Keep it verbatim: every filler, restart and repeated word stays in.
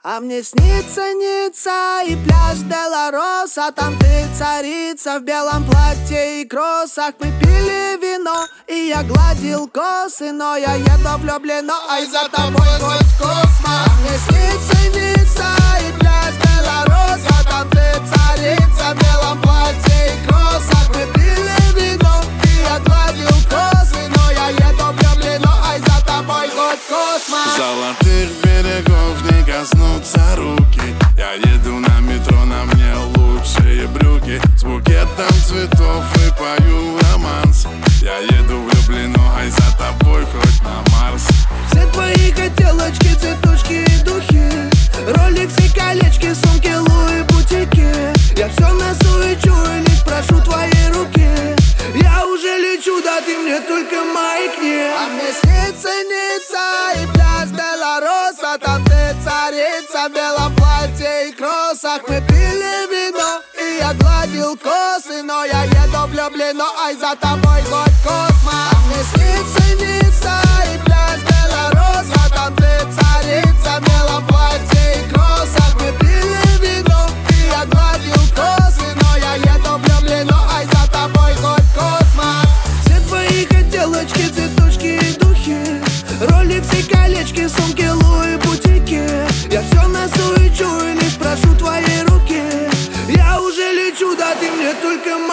А мне снится, снится и пляж Делароса. Там ты царица в белом платье и кроссах. Мы пили вино, и я гладил косы. Но я еду влюблено, ай, за тобой хоть в космос. А мне снится, снится и пляж Делароса. Там ты царица в белом платье и кроссах. Мы пили вино, и я гладил косы. Но я еду влюблено, ай, за тобой хоть в космос. Золотых берегов не коснутся руки. Я еду на метро, на мне лучшие брюки. С букетом цветов и пою романс. Я еду влюблено, ай, за тобой хоть на Марс. Все твои хотелочки, цветочки и духи, роликсы, колечки, сумки, луи, бутики. Я все носу и чую, лишь прошу твоей руки. Я уже лечу, да ты мне только маякни. А мне снится, снится и пляж Делароса. Там ты царица в белом платье и кроссах. Мы пили вино, и я гладил косы. Но я еду влюблено, ай, за тобой хоть космос. А мне снится, снится и пляж Делароса. Там ты царица в белом платье и кроссах. Мы пили вино, и я гладил косы. Но я еду влюблено, ай, за тобой хоть космос. Все твои хотелочки, цветочки и духи, роликсы, колечки, сумки, луи, бутики. Я все носу и чую, лишь прошу твоей руки. Я уже лечу, да ты мне только